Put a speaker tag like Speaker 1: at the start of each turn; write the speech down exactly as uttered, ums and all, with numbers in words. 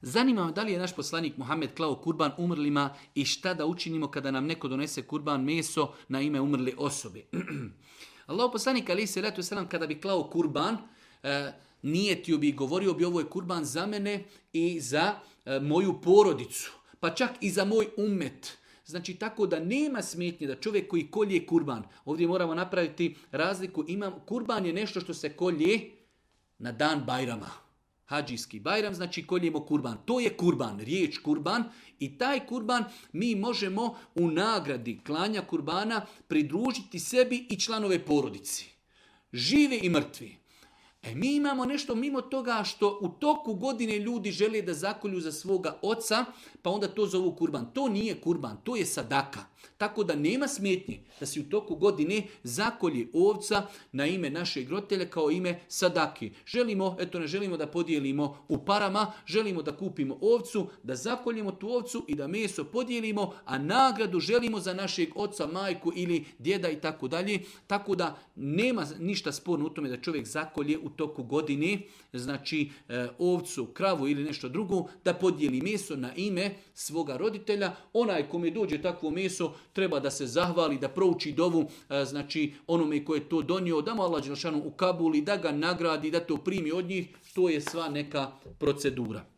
Speaker 1: Zanima me da li je naš poslanik Muhammed klao kurban umrlima i šta da učinimo kada nam neko donese kurban meso na ime umrle osobe. Allahu poslanik alejhi selatu selam kada bi klao kurban, e, nijetio bi i govorio bi ovo je kurban za mene i za e, moju porodicu, pa čak i za moj ummet. Znači tako da nema smetnje da čovjek koji kolje kurban, ovdje moramo napraviti razliku, imam, kurban je nešto što se kolje na dan Bajrama. Hadžijski Bajram, znači koljemo kurban. To je kurban, riječ kurban i taj kurban mi možemo u nagradi klanja kurbana pridružiti sebi i članove porodici. Živi i mrtvi. E mi imamo nešto mimo toga što u toku godine ljudi žele da zakolju za svoga oca, pa onda to zovu kurban. To nije kurban, to je sadaka. Tako da nema smetnje da se u toku godine zakolje ovca na ime našeg roditelja kao ime sadaki. Želimo, eto ne želimo da podijelimo u parama, želimo da kupimo ovcu, da zakoljemo tu ovcu i da meso podijelimo, a nagradu želimo za našeg oca, majku ili djeda i tako dalje. Tako da nema ništa sporno u tome da čovjek zakolje u toku godine, znači e, ovcu, kravu ili nešto drugo, da podijeli meso na ime svoga roditelja. Onaj kome dođe takvo meso treba da se zahvali, da prouči dovu, e, znači onome ko je to donio, da mu Allah dželešanu ukabuli, da ga nagradi, da to primi od njih. To je sva neka procedura.